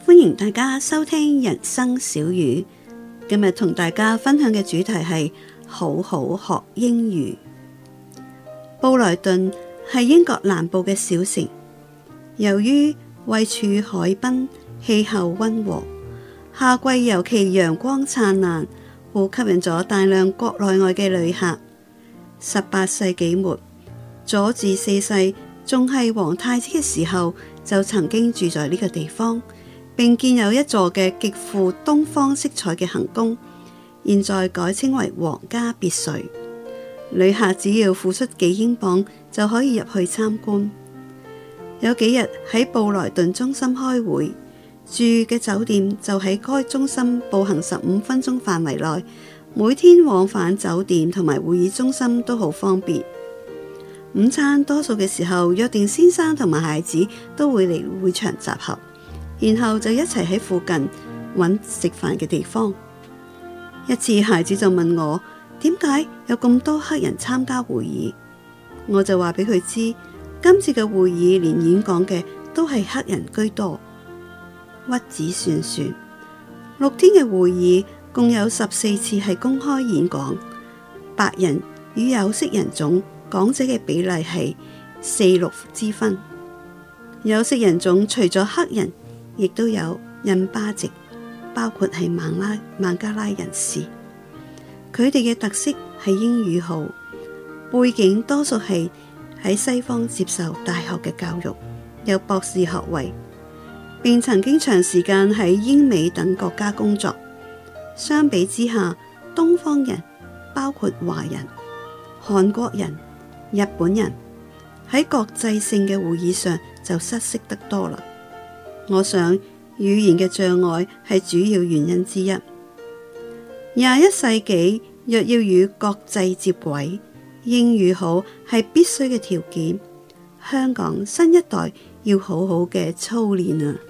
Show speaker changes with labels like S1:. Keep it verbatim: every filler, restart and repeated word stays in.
S1: 歡迎大家收聽人生小語。今日同大家分享嘅主題係好好學英語。布萊頓係英國南部嘅小城，由於位處海濱，氣候溫和，夏季尤其陽光燦爛，好吸引咗大量國內外嘅旅客。十八世紀末，佐治四世仲係皇太子嘅時候，就曾經住在呢個地方，並建有一座嘅極富東方色彩嘅行宮，現在改稱為皇家別墅。旅客只要付出幾英鎊就可以入去參觀。有幾日喺布萊頓中心開會，住嘅酒店就喺該中心步行十五分鐘範圍內，每天往返酒店同埋會議中心都好方便。午餐多數嘅時候約定先生同埋孩子都會嚟會場集合，然後就一齊喺附近揾食飯嘅地方。一次孩子就問我點解有咁多黑人參加會議，我就話俾佢知，今次嘅會議連演講嘅都係黑人居多。屈指算算，六天嘅會議共有十四次係公開演講，白人與有色人種講者嘅比例係四六之分。有色人種除咗黑人，亦都有印巴籍，包括係孟拉孟加拉人士。佢哋嘅特色係英語好，背景多數係喺西方接受大學嘅教育，有博士學位，並曾經長時間喺英美等國家工作。相比之下，東方人包括華人、韓國人、日本人喺國際性嘅會議上就失色得多啦。我想語言嘅障礙係主要原因之一。廿一世紀若要與國際接軌，英語好係必須嘅條件。香港新一代要好好嘅操練啊！